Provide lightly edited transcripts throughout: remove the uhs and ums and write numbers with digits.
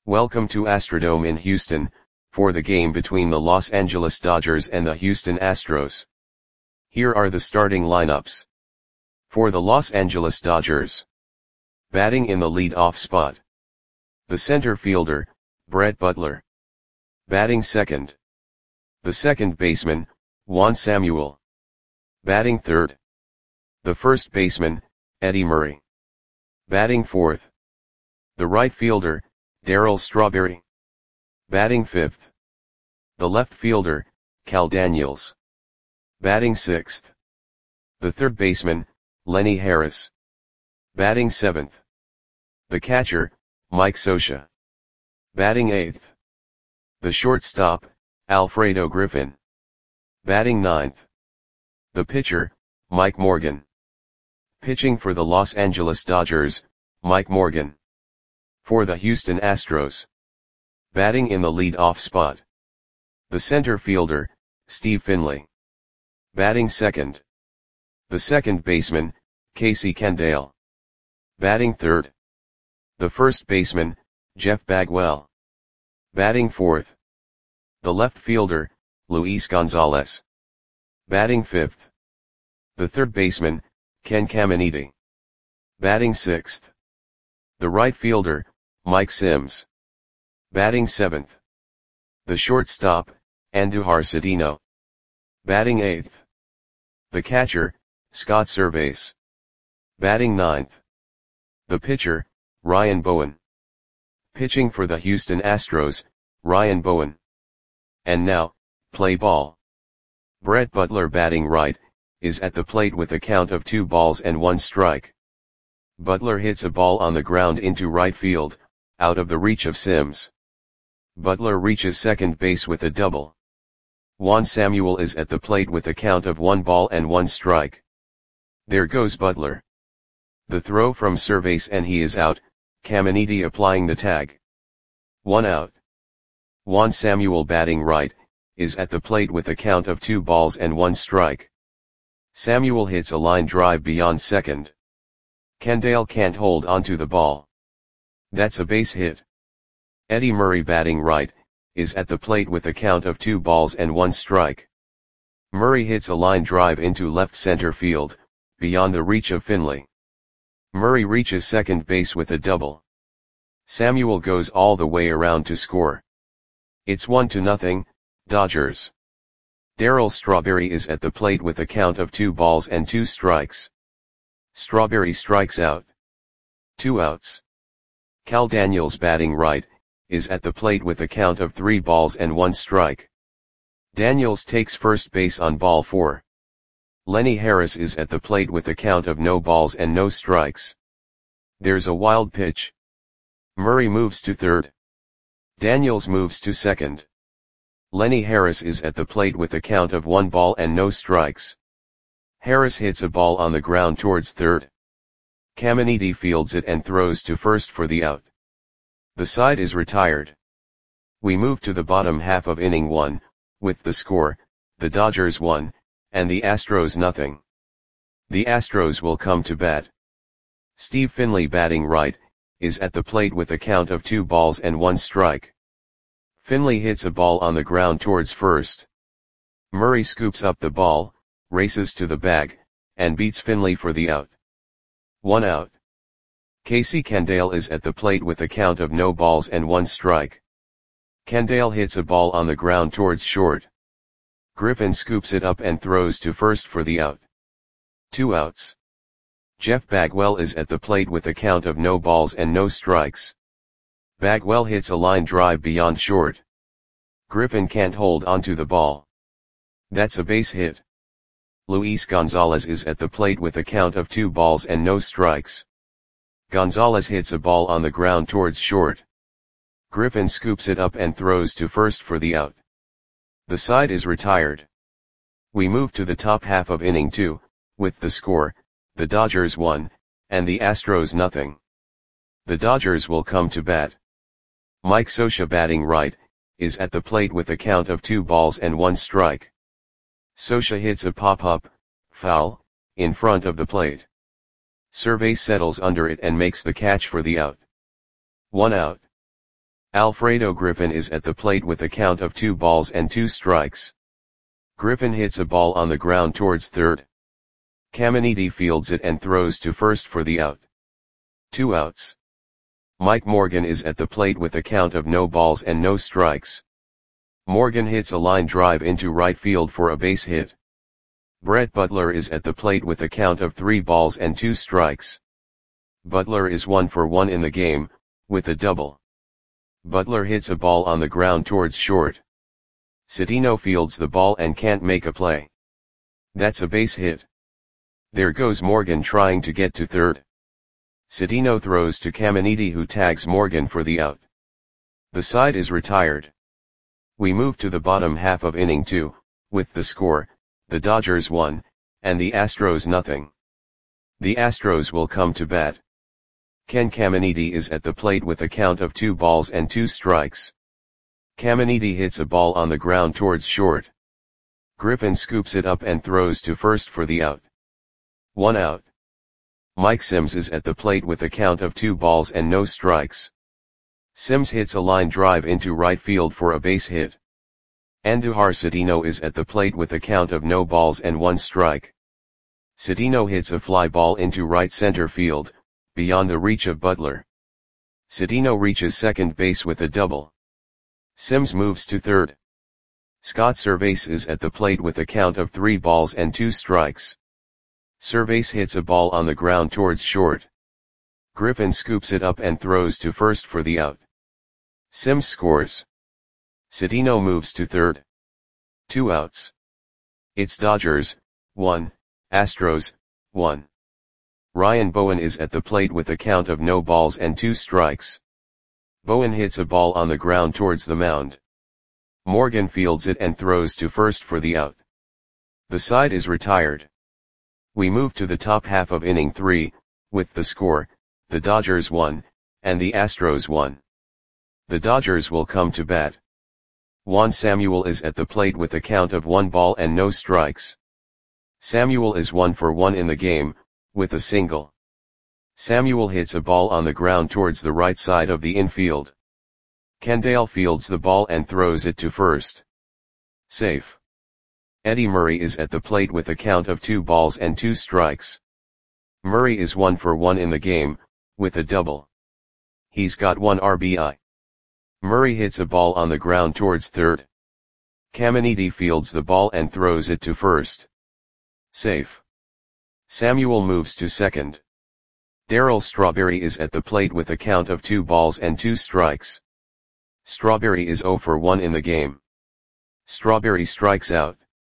Welcome to Astrodome in Houston, for the game between the Los Angeles Dodgers and the Houston Astros. Here are the starting lineups. For the Los Angeles Dodgers. Batting in the lead-off spot. The center fielder, Brett Butler. Batting second. The second baseman, Juan Samuel. Batting third. The first baseman, Eddie Murray. Batting fourth. The right fielder, Darryl Strawberry. Batting fifth. The left fielder, Cal Daniels. Batting sixth. The third baseman, Lenny Harris. Batting seventh. The catcher, Mike Scioscia. Batting eighth. The shortstop, Alfredo Griffin. Batting ninth. The pitcher, Mike Morgan. Pitching for the Los Angeles Dodgers, Mike Morgan. For the Houston Astros. Batting in the lead-off spot. The center fielder, Steve Finley. Batting second. The second baseman, Casey Candaele. Batting third. The first baseman, Jeff Bagwell. Batting fourth. The left fielder, Luis Gonzalez. Batting fifth. The third baseman, Ken Caminiti. Batting sixth. The right fielder, Mike Sims. Batting seventh. The shortstop, Andujar Cedeno. Batting eighth. The catcher, Scott Servais. Batting ninth. The pitcher, Ryan Bowen. Pitching for the Houston Astros, Ryan Bowen. And now, play ball. Brett Butler batting right, is at the plate with a count of 2 balls and 1 strike. Butler hits a ball on the ground into right field, out of the reach of Sims. Butler reaches second base with a double. Juan Samuel is at the plate with a count of 1 ball and 1 strike. There goes Butler. The throw from Servais and he is out, Caminiti applying the tag. 1 out. Juan Samuel batting right, is at the plate with a count of 2 balls and 1 strike. Samuel hits a line drive beyond second. Candaele can't hold onto the ball. That's a base hit. Eddie Murray batting right, is at the plate with a count of 2 balls and 1 strike. Murray hits a line drive into left center field, beyond the reach of Finley. Murray reaches second base with a double. Samuel goes all the way around to score. It's 1-0, Dodgers. Darryl Strawberry is at the plate with a count of 2 balls and 2 strikes. Strawberry strikes out. 2 outs. Cal Daniels batting right, is at the plate with a count of 3 balls and 1 strike. Daniels takes first base on ball 4. Lenny Harris is at the plate with a count of no balls and no strikes. There's a wild pitch. Murray moves to third. Daniels moves to second. Lenny Harris is at the plate with a count of 1 ball and no strikes. Harris hits a ball on the ground towards third. Caminiti fields it and throws to first for the out. The side is retired. We move to the bottom half of inning 1, with the score, the Dodgers 1, and the Astros 0. The Astros will come to bat. Steve Finley batting right, is at the plate with a count of 2 balls and 1 strike. Finley hits a ball on the ground towards first. Murray scoops up the ball, races to the bag, and beats Finley for the out. 1 out. Casey Candaele is at the plate with a count of no balls and 1 strike. Candaele hits a ball on the ground towards short. Griffin scoops it up and throws to first for the out. 2 outs. Jeff Bagwell is at the plate with a count of no balls and no strikes. Bagwell hits a line drive beyond short. Griffin can't hold onto the ball. That's a base hit. Luis Gonzalez is at the plate with a count of 2 balls and no strikes. Gonzalez hits a ball on the ground towards short. Griffin scoops it up and throws to first for the out. The side is retired. We move to the top half of inning 2, with the score, the Dodgers 1, and the Astros 0. The Dodgers will come to bat. Mike Scioscia batting right, is at the plate with a count of 2 balls and 1 strike. Scioscia hits a pop-up, foul, in front of the plate. Servais settles under it and makes the catch for the out. 1 out. Alfredo Griffin is at the plate with a count of 2 balls and 2 strikes. Griffin hits a ball on the ground towards third. Caminiti fields it and throws to first for the out. 2 outs. Mike Morgan is at the plate with a count of no balls and no strikes. Morgan hits a line drive into right field for a base hit. Brett Butler is at the plate with a count of 3 balls and 2 strikes. Butler is 1 for 1 in the game, with a double. Butler hits a ball on the ground towards short. Citino fields the ball and can't make a play. That's a base hit. There goes Morgan trying to get to third. Citino throws to Caminiti, who tags Morgan for the out. The side is retired. We move to the bottom half of inning 2, with the score, the Dodgers 1, and the Astros nothing. The Astros will come to bat. Ken Caminiti is at the plate with a count of 2 balls and 2 strikes. Caminiti hits a ball on the ground towards short. Griffin scoops it up and throws to first for the out. 1 out. Mike Sims is at the plate with a count of 2 balls and no strikes. Sims hits a line drive into right field for a base hit. Andujar Citino is at the plate with a count of no balls and 1 strike. Citino hits a fly ball into right center field, beyond the reach of Butler. Citino reaches second base with a double. Sims moves to third. Scott Servais is at the plate with a count of 3 balls and 2 strikes. Servais hits a ball on the ground towards short. Griffin scoops it up and throws to first for the out. Sims scores. Citino moves to third. 2 outs. It's Dodgers, 1, Astros, 1. Ryan Bowen is at the plate with a count of no balls and 2 strikes. Bowen hits a ball on the ground towards the mound. Morgan fields it and throws to first for the out. The side is retired. We move to the top half of inning 3, with the score, the Dodgers 1, and the Astros 1. The Dodgers will come to bat. Juan Samuel is at the plate with a count of 1 ball and no strikes. Samuel is 1 for 1 in the game, with a single. Samuel hits a ball on the ground towards the right side of the infield. Kendall fields the ball and throws it to first. Safe. Eddie Murray is at the plate with a count of 2 balls and 2 strikes. Murray is 1 for 1 in the game, with a double. He's got 1 RBI. Murray hits a ball on the ground towards third. Caminiti fields the ball and throws it to first. Safe. Samuel moves to second. Darryl Strawberry is at the plate with a count of 2 balls and 2 strikes. Strawberry is 0 for 1 in the game. Strawberry strikes out.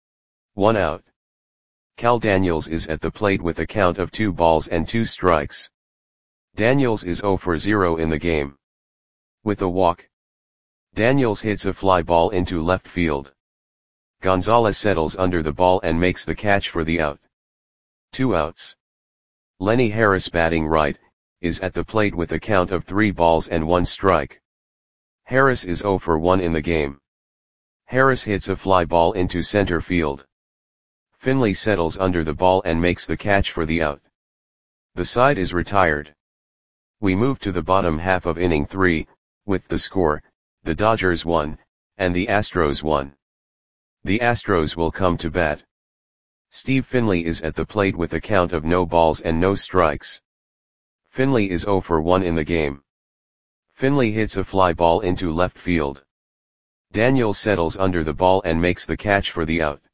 1 out. Cal Daniels is at the plate with a count of 2 balls and 2 strikes. Daniels is 0 for 0 in the game. With a walk. Daniels hits a fly ball into left field. Gonzalez settles under the ball and makes the catch for the out. 2 outs. Lenny Harris, batting right, is at the plate with a count of 3 balls and 1 strike. Harris is 0 for 1 in the game. Harris hits a fly ball into center field. Finley settles under the ball and makes the catch for the out. The side is retired. We move to the bottom half of inning 3, with the score, the Dodgers 1, and the Astros 1. The Astros will come to bat. Steve Finley is at the plate with a count of no balls and no strikes. Finley is 0 for 1 in the game. Finley hits a fly ball into left field. Daniels settles under the ball and makes the catch for the out.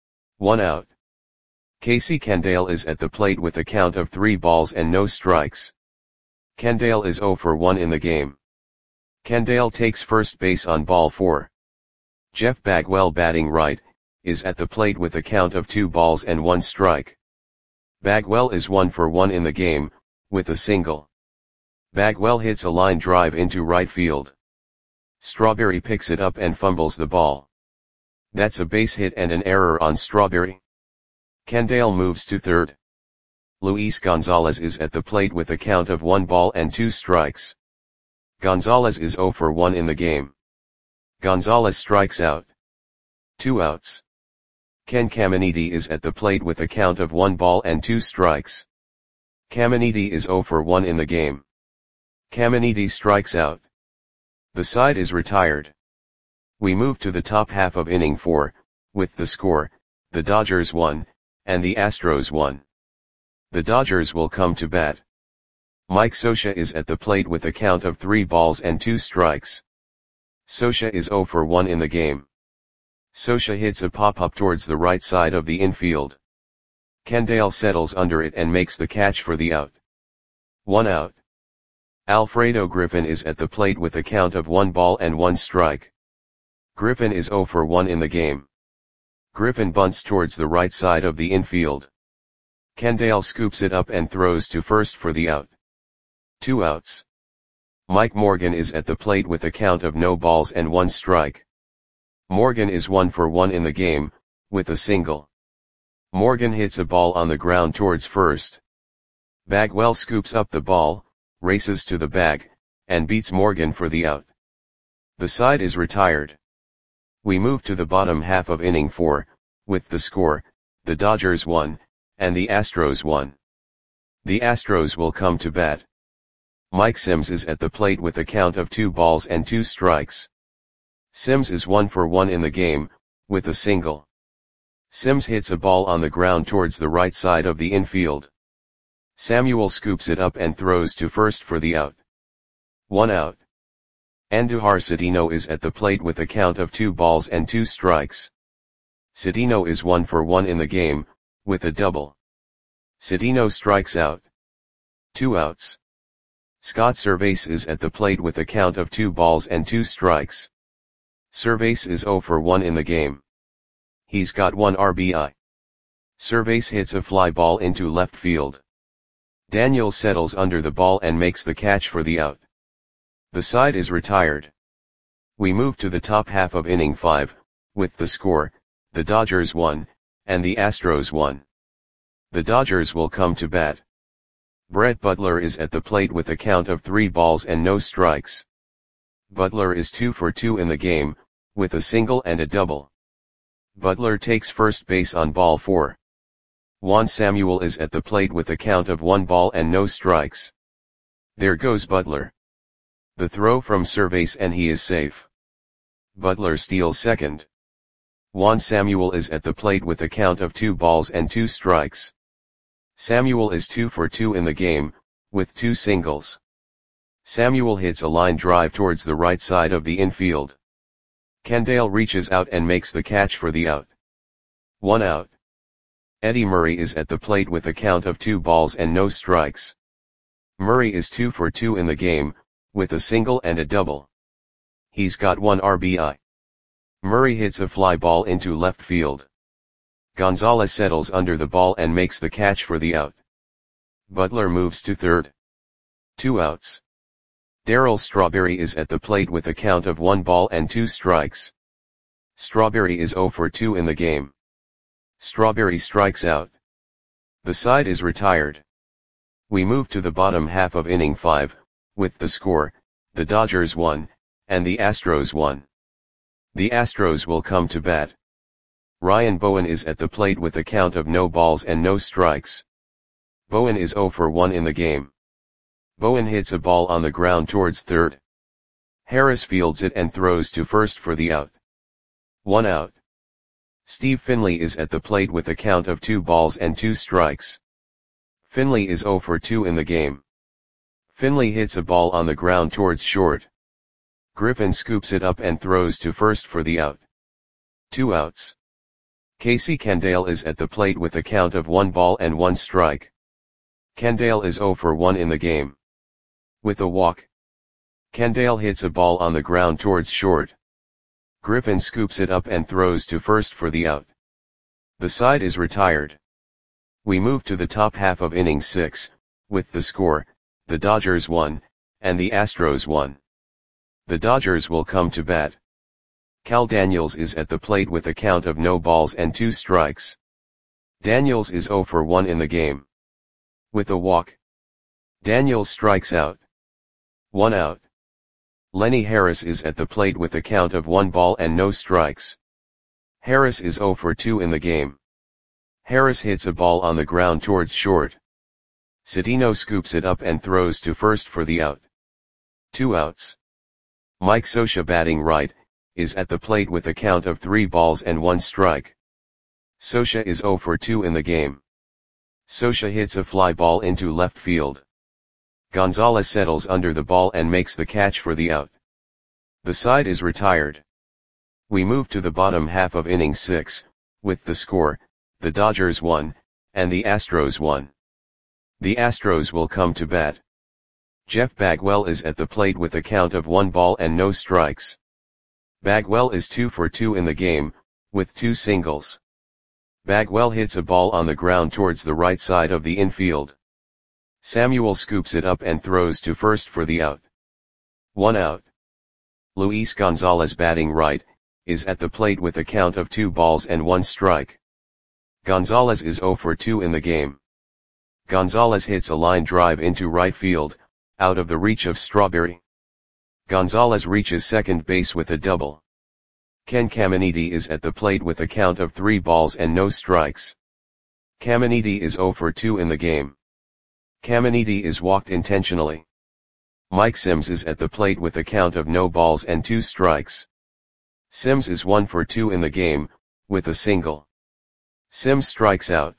1 out. Casey Kendall is at the plate with a count of 3 balls and no strikes. Kendall is 0 for 1 in the game. Kendall takes first base on ball 4. Jeff Bagwell, batting right, is at the plate with a count of 2 balls and 1 strike. Bagwell is 1 for 1 in the game, with a single. Bagwell hits a line drive into right field. Strawberry picks it up and fumbles the ball. That's a base hit and an error on Strawberry. Kendall moves to third. Luis Gonzalez is at the plate with a count of 1 ball and 2 strikes. Gonzalez is 0 for 1 in the game. Gonzalez strikes out. 2 outs. Ken Caminiti is at the plate with a count of 1 ball and 2 strikes. Caminiti is 0 for 1 in the game. Caminiti strikes out. The side is retired. We move to the top half of inning 4, with the score, the Dodgers won, and the Astros won. The Dodgers will come to bat. Mike Scioscia is at the plate with a count of 3 balls and 2 strikes. Scioscia is 0 for 1 in the game. Scioscia hits a pop-up towards the right side of the infield. Kendall settles under it and makes the catch for the out. 1 out. Alfredo Griffin is at the plate with a count of 1 ball and 1 strike. Griffin is 0 for 1 in the game. Griffin bunts towards the right side of the infield. Kendall scoops it up and throws to first for the out. 2 outs. Mike Morgan is at the plate with a count of no balls and 1 strike. Morgan is 1 for 1 in the game, with a single. Morgan hits a ball on the ground towards first. Bagwell scoops up the ball, races to the bag, and beats Morgan for the out. The side is retired. We move to the bottom half of inning 4, with the score, the Dodgers won, and the Astros won. The Astros will come to bat. Mike Sims is at the plate with a count of 2 balls and 2 strikes. Sims is 1 for 1 in the game, with a single. Sims hits a ball on the ground towards the right side of the infield. Samuel scoops it up and throws to first for the out. 1 out. Andujar Cedeno is at the plate with a count of 2 balls and 2 strikes. Cedeno is 1 for 1 in the game, with a double. Cedeno strikes out. 2 outs. Scott Servais is at the plate with a count of 2 balls and 2 strikes. Servais is 0 for 1 in the game. He's got 1 RBI. Servais hits a fly ball into left field. Daniels settles under the ball and makes the catch for the out. The side is retired. We move to the top half of inning 5, with the score, the Dodgers won, and the Astros won. The Dodgers will come to bat. Brett Butler is at the plate with a count of 3 balls and no strikes. Butler is 2 for 2 in the game, with a single and a double. Butler takes first base on ball 4. Juan Samuel is at the plate with a count of 1 ball and no strikes. There goes Butler. The throw from Servais and he is safe. Butler steals second. Juan Samuel is at the plate with a count of 2 balls and 2 strikes. Samuel is 2 for 2 in the game, with 2 singles. Samuel hits a line drive towards the right side of the infield. Kendall reaches out and makes the catch for the out. 1 out. Eddie Murray is at the plate with a count of 2 balls and no strikes. Murray is 2 for 2 in the game, with a single and a double. He's got 1 RBI. Murray hits a fly ball into left field. Gonzalez settles under the ball and makes the catch for the out. Butler moves to third. 2 outs. Darryl Strawberry is at the plate with a count of 1 ball and 2 strikes. Strawberry is 0 for 2 in the game. Strawberry strikes out. The side is retired. We move to the bottom half of inning 5, with the score, the Dodgers won, and the Astros won. The Astros will come to bat. Ryan Bowen is at the plate with a count of no balls and no strikes. Bowen is 0 for 1 in the game. Bowen hits a ball on the ground towards third. Harris fields it and throws to first for the out. 1 out. Steve Finley is at the plate with a count of 2 balls and 2 strikes. Finley is 0 for 2 in the game. Finley hits a ball on the ground towards short. Griffin scoops it up and throws to first for the out. 2 outs. Casey Kendall is at the plate with a count of 1 ball and 1 strike. Kendall is 0 for 1 in the game. With a walk. Kendall hits a ball on the ground towards short. Griffin scoops it up and throws to first for the out. The side is retired. We move to the top half of inning 6, with the score, the Dodgers won, and the Astros won. The Dodgers will come to bat. Cal Daniels is at the plate with a count of no balls and 2 strikes. Daniels is 0 for 1 in the game. With a walk. Daniels strikes out. 1 out. Lenny Harris is at the plate with a count of 1 ball and no strikes. Harris is 0 for 2 in the game. Harris hits a ball on the ground towards short. Cedeno scoops it up and throws to first for the out. 2 outs. Mike Scioscia batting right, is at the plate with a count of 3 balls and 1 strike. Scioscia is 0 for 2 in the game. Scioscia hits a fly ball into left field. Gonzalez settles under the ball and makes the catch for the out. The side is retired. We move to the bottom half of inning 6, with the score, the Dodgers 1, and the Astros 1. The Astros will come to bat. Jeff Bagwell is at the plate with a count of 1 ball and no strikes. Bagwell is 2 for 2 in the game, with 2 singles. Bagwell hits a ball on the ground towards the right side of the infield. Samuel scoops it up and throws to first for the out. 1 out. Luis Gonzalez batting right, is at the plate with a count of 2 balls and 1 strike. Gonzalez is 0 for 2 in the game. Gonzalez hits a line drive into right field, out of the reach of Strawberry. Gonzalez reaches second base with a double. Ken Caminiti is at the plate with a count of 3 balls and no strikes. Caminiti is 0 for 2 in the game. Caminiti is walked intentionally. Mike Sims is at the plate with a count of no balls and 2 strikes. Sims is 1 for 2 in the game, with a single. Sims strikes out.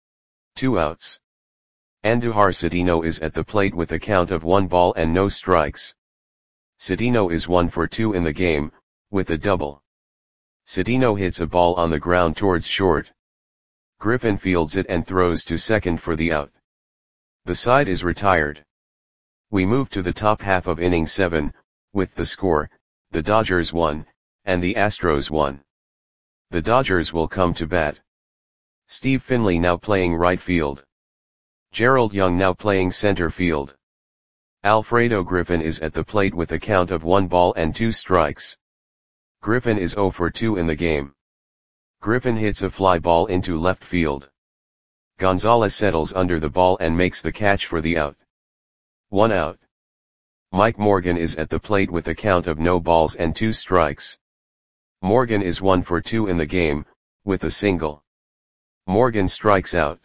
2 outs. Andujar Cedeno is at the plate with a count of 1 ball and no strikes. Cedeno is 1 for 2 in the game, with a double. Cedeno hits a ball on the ground towards short. Griffin fields it and throws to second for the out. The side is retired. We move to the top half of inning 7, with the score, the Dodgers 1, and the Astros 1. The Dodgers will come to bat. Steve Finley now playing right field. Gerald Young now playing center field. Alfredo Griffin is at the plate with a count of 1 ball and 2 strikes. Griffin is 0 for 2 in the game. Griffin hits a fly ball into left field. Gonzalez settles under the ball and makes the catch for the out. 1 out. Mike Morgan is at the plate with a count of no balls and 2 strikes. Morgan is 1 for 2 in the game, with a single. Morgan strikes out.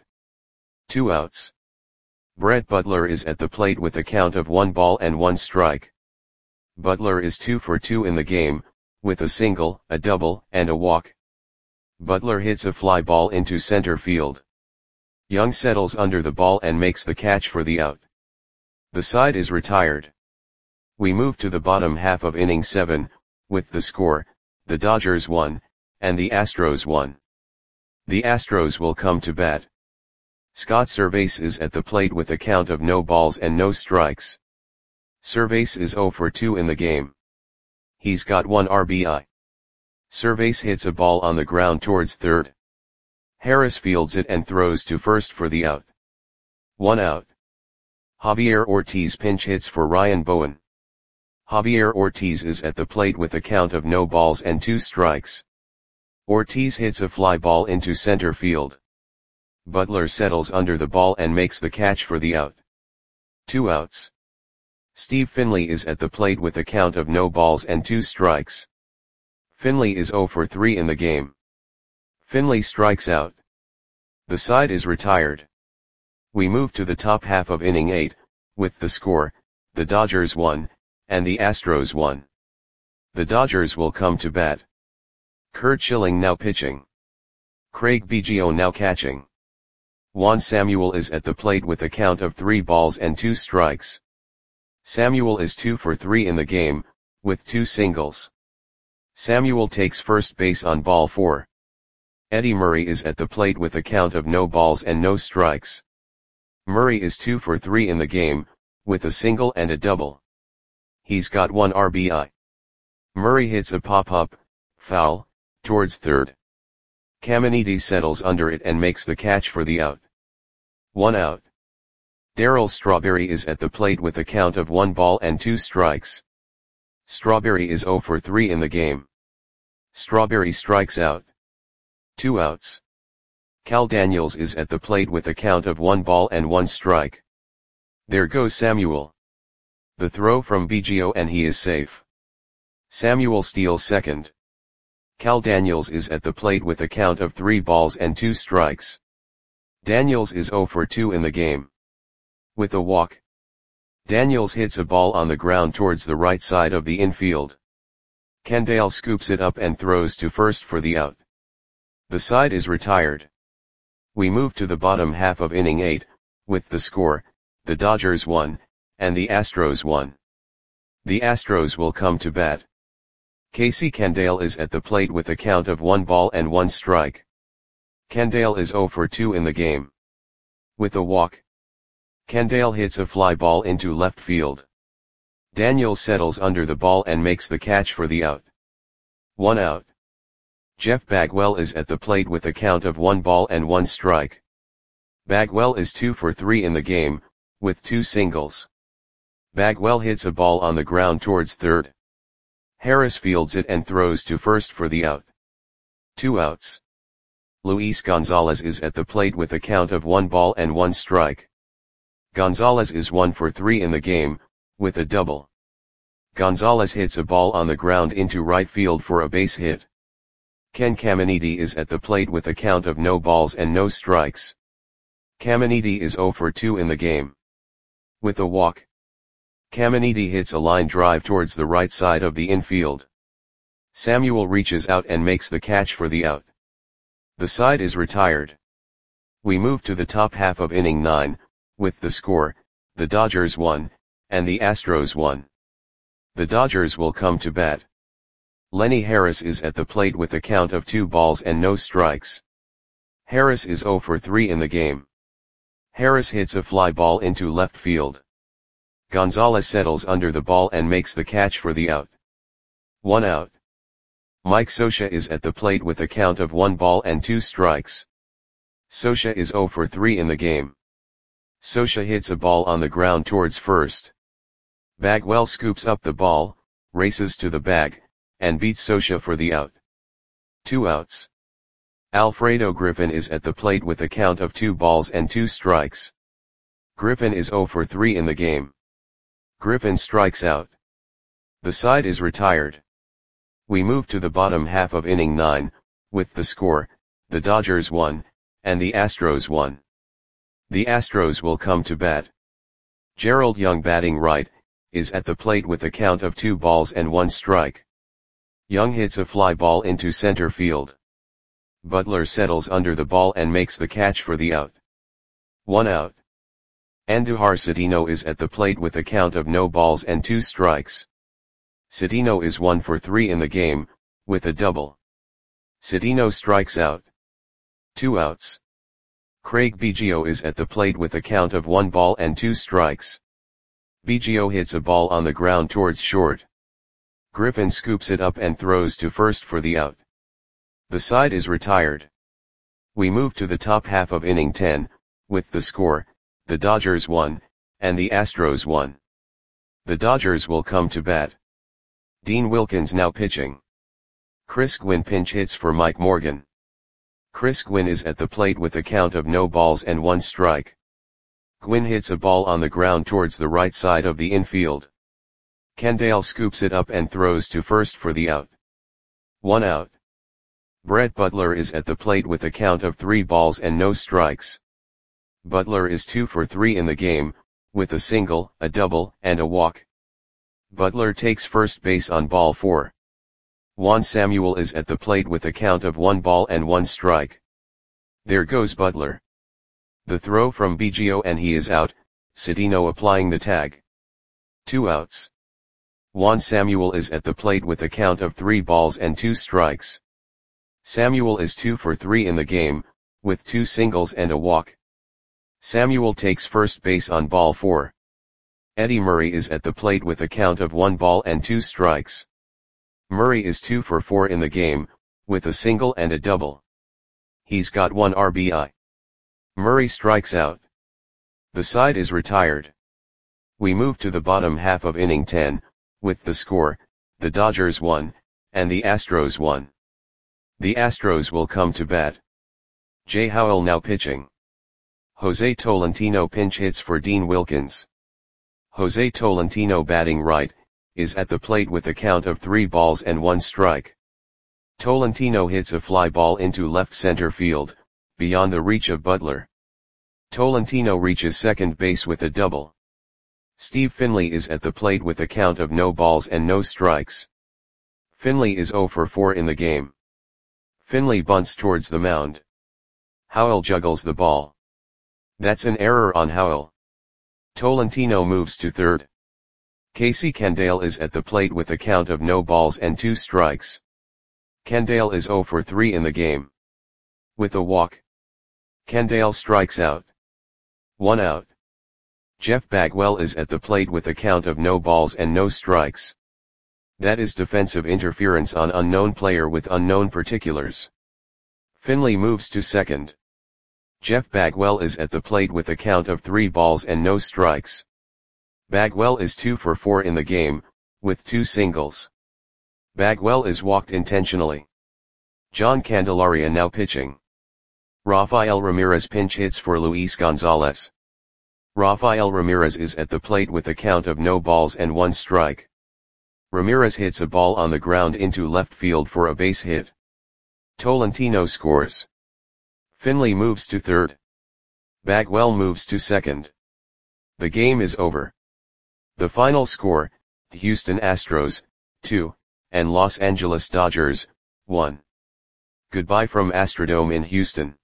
2 outs. Brett Butler is at the plate with a count of 1 ball and 1 strike. Butler is 2 for 2 in the game, with a single, a double, and a walk. Butler hits a fly ball into center field. Young settles under the ball and makes the catch for the out. The side is retired. We move to the bottom half of inning 7, with the score, the Dodgers 1, and the Astros 1. The Astros will come to bat. Scott Servais is at the plate with a count of no balls and no strikes. Servais is 0 for 2 in the game. He's got 1 RBI. Servais hits a ball on the ground towards third. Harris fields it and throws to first for the out. 1 out. Javier Ortiz pinch hits for Ryan Bowen. Javier Ortiz is at the plate with a count of no balls and 2 strikes. Ortiz hits a fly ball into center field. Butler settles under the ball and makes the catch for the out. 2 outs. Steve Finley is at the plate with a count of no balls and 2 strikes. Finley is 0 for 3 in the game. Finley strikes out. The side is retired. We move to the top half of inning 8, with the score, the Dodgers 1, and the Astros 1. The Dodgers will come to bat. Curt Schilling now pitching. Craig Biggio now catching. Juan Samuel is at the plate with a count of 3 balls and 2 strikes. Samuel is 2 for 3 in the game, with 2 singles. Samuel takes first base on ball 4. Eddie Murray is at the plate with a count of no balls and no strikes. Murray is 2 for 3 in the game, with a single and a double. He's got 1 RBI. Murray hits a pop-up, foul, towards third. Caminiti settles under it and makes the catch for the out. 1 out. Darryl Strawberry is at the plate with a count of 1 ball and 2 strikes. Strawberry is 0 for 3 in the game. Strawberry strikes out. 2 outs. Cal Daniels is at the plate with a count of 1 ball and 1 strike. There goes Samuel. The throw from Biggio and he is safe. Samuel steals second. Cal Daniels is at the plate with a count of 3 balls and 2 strikes. Daniels is 0 for 2 in the game. With a walk. Daniels hits a ball on the ground towards the right side of the infield. Kendall scoops it up and throws to first for the out. The side is retired. We move to the bottom half of inning 8, with the score, the Dodgers 1, and the Astros 1. The Astros will come to bat. Casey Kendall is at the plate with a count of 1 ball and 1 strike. Kendall is 0 for 2 in the game. With a walk, Kendall hits a fly ball into left field. Daniels settles under the ball and makes the catch for the out. 1 out. Jeff Bagwell is at the plate with a count of 1 ball and 1 strike. Bagwell is 2 for 3 in the game, with 2 singles. Bagwell hits a ball on the ground towards third. Harris fields it and throws to first for the out. 2 outs. Luis Gonzalez is at the plate with a count of 1 ball and 1 strike. Gonzalez is 1 for 3 in the game, with a double. Gonzalez hits a ball on the ground into right field for a base hit. Ken Caminiti is at the plate with a count of no balls and no strikes. Caminiti is 0 for 2 in the game. With a walk, Caminiti hits a line drive towards the right side of the infield. Samuel reaches out and makes the catch for the out. The side is retired. We move to the top half of inning 9, with the score, the Dodgers 1, and the Astros 1. The Dodgers will come to bat. Lenny Harris is at the plate with a count of 2 balls and no strikes. Harris is 0 for 3 in the game. Harris hits a fly ball into left field. Gonzalez settles under the ball and makes the catch for the out. 1 out. Mike Scioscia is at the plate with a count of 1 ball and 2 strikes. Scioscia is 0 for 3 in the game. Scioscia hits a ball on the ground towards first. Bagwell scoops up the ball, races to the bag, and beats Scioscia for the out. 2 outs. Alfredo Griffin is at the plate with a count of 2 balls and 2 strikes. Griffin is 0 for 3 in the game. Griffin strikes out. The side is retired. We move to the bottom half of inning 9, with the score, the Dodgers 1, and the Astros 1. The Astros will come to bat. Gerald Young batting right, is at the plate with a count of 2 balls and 1 strike. Young hits a fly ball into center field. Butler settles under the ball and makes the catch for the out. 1 out. Andujar Cedeno is at the plate with a count of no balls and 2 strikes. Cedeno is 1 for 3 in the game, with a double. Cedeno strikes out. 2 outs. Craig Biggio is at the plate with a count of 1 ball and 2 strikes. Biggio hits a ball on the ground towards short. Griffin scoops it up and throws to first for the out. The side is retired. We move to the top half of inning 10, with the score, the Dodgers 1, and the Astros 1. The Dodgers will come to bat. Dean Wilkins now pitching. Chris Gwynn pinch hits for Mike Morgan. Chris Gwynn is at the plate with a count of no balls and 1 strike. Gwynn hits a ball on the ground towards the right side of the infield. Kendall scoops it up and throws to first for the out. 1 out. Brett Butler is at the plate with a count of 3 balls and no strikes. Butler is 2 for 3 in the game, with a single, a double, and a walk. Butler takes first base on ball 4. Juan Samuel is at the plate with a count of 1 ball and 1 strike. There goes Butler. The throw from Biggio and he is out, Cedeno applying the tag. 2 outs. Juan Samuel is at the plate with a count of 3 balls and 2 strikes. Samuel is 2 for 3 in the game, with 2 singles and a walk. Samuel takes first base on ball 4. Eddie Murray is at the plate with a count of 1 ball and 2 strikes. Murray is 2 for 4 in the game, with a single and a double. He's got 1 RBI. Murray strikes out. The side is retired. We move to the bottom half of inning 10, with the score, the Dodgers 1, and the Astros 1. The Astros will come to bat. Jay Howell now pitching. Jose Tolentino pinch hits for Dean Wilkins. Jose Tolentino batting right, is at the plate with a count of 3 balls and 1 strike. Tolentino hits a fly ball into left center field, beyond the reach of Butler. Tolentino reaches second base with a double. Steve Finley is at the plate with a count of no balls and no strikes. Finley is 0 for 4 in the game. Finley bunts towards the mound. Howell juggles the ball. That's an error on Howell. Tolentino moves to third. Casey Candale is at the plate with a count of no balls and 2 strikes. Candale is 0 for 3 in the game. With a walk, Candale strikes out. 1 out. Jeff Bagwell is at the plate with a count of no balls and no strikes. That is defensive interference on unknown player with unknown particulars. Finley moves to second. Jeff Bagwell is at the plate with a count of 3 balls and no strikes. Bagwell is 2 for 4 in the game, with 2 singles. Bagwell is walked intentionally. John Candelaria now pitching. Rafael Ramirez pinch hits for Luis Gonzalez. Rafael Ramirez is at the plate with a count of no balls and 1 strike. Ramirez hits a ball on the ground into left field for a base hit. Tolentino scores. Finley moves to third. Bagwell moves to second. The game is over. The final score, Houston Astros, 2, and Los Angeles Dodgers, 1. Goodbye from Astrodome in Houston.